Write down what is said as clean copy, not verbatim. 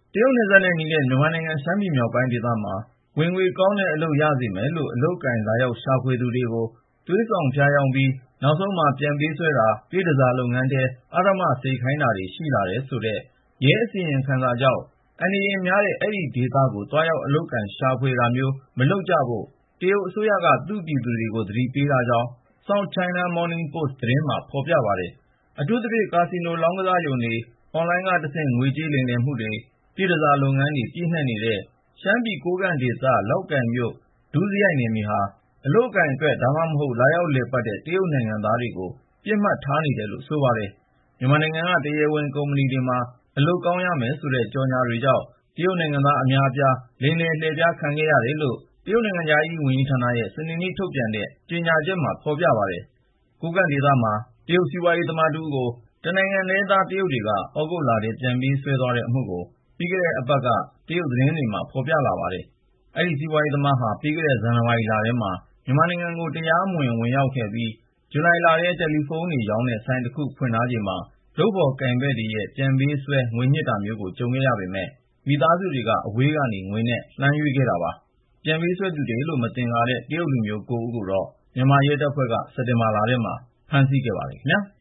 တရုတ်နယ်စပ်နဲ့နီးတဲ့မြန်မာနိုင်ငံရှမ်းပြည်မြောက်ပိုင်းဒေသမှာဝင်ငွေကောင်းတဲ့အလုပ်ရစေမယ်လို့အလုပ်အကိုင်လာရောက်ရှာဖွေသူတွေကိုသွေးဆောင်ဖြားယောင်းပြီးနောက်ဆုံးမှာပြန်ပေးဆွဲတာပြည်တစားလုပ်ငန်းထဲအဓမ္မစေခိုင်းတာတွေရှိလာတယ်ဆိုတဲ့ရဲအစီရင်ခံစာကြောင့်အန္တရာယ်များတဲ့အဲ့ဒီဒေသကိုသွားရောက်အလုပ်အကိုင်ရှာဖွေတာမျိုးမလုပ်ကြဖို့တရုတ်အစိုးရကသူ့ပြည်သူတွေကိုသတိပေးထားကြောင်း South China Morning Post သတင်းမှာဖော်ပြပါတယ်။အထူးသဖြင့်ကာစီနိုလောင်းကစားရုံတွေအွန်လိုင်းကတဆင့်ငွေကြေးလိမ်လည်မှုတွေပြည်တစားလုပ်ငန်းတွေပြည့်နှက်နေတဲ့ရှမ်းပြည်ကိုးကန့်ဒေသလောက်ကိုင်မြို့ဒုစရိုက်နယ်မြေဟာအလုပ်အကိုင်အတွက်ဒါမှမဟုတ်လာရောက်လည်ပတ်တဲ့တရုတ်နိုင်ငံသားတွေကိုပြစ်မှတ်ထားနေတယ်လို့ဆိုပါတယ်။မြန်မာနိုင်ငံကတရားဝင်ကုမ္ပဏီတွေမှာအလုပ်ကောင်းရမယ်ဆိုတဲ့ကြော်ညာတွေကြောင့်တရုတ်နိုင်ငံသားအများအပြားလိမ်လည်လှည့်ဖျားခံခဲ့ရတယ်လို့တရုတ်နိုင်ငံခြားရေးဝန်ကြီးဌာနရဲ့စနေနေ့ထုတ်ပြန်တဲ့ကြေညာချက်မှာဖော်ပြပါတယ်။ကိုးကန့်ဒေသမှာတရုတ်စီးပွားရေးသမားတဦးကိုတနိုင်ငံထဲသားတရုတ်တွေကသြဂုတ်လထဲပြန်ပေးဆွဲသွားတဲ့အမှုကိုပြီးခဲ့တဲ့အပတ်ကတရုတ်သတင်းတွေမှာဖော်ပြလာပါတယ်။အဲဒီစီးပွားရေးသမားဟာပြီးခဲ့တဲ့ဇန်နဝါရီလထဲမှာမြန်မာနိုင်ငံကိုတရားမဝင်ဝင်ရောက်ခဲ့ပြီးဇူလိုင်လထဲတယ်လီဖုန်းတွေရောင်းတဲ့ဆိုင်တစ်ခုဖွင့်ထားချိန်မှာလုပ်ဖော်ကိုင်ဘက်တွေရဲ့ပြန်ပေးဆွဲငွေညှစ်တာမျိုးကိုကြုံခဲ့ရပေမယ့်မိသားစုတွေကအဝေးကနေငွေနဲ့လှမ်းရွေးခဲ့တာပါ။ပြန်ပေးဆွဲသူတွေလို့မသင်္ကာတဲ့တရုတ်လူမျိုး9ဦးကိုတော့မြန်မာရဲတပ်ဖွဲ့ကစက်တင်ဘာလထဲမှာဖမ်းဆီးခဲ့ပါတယ်ခင်ဗျာ။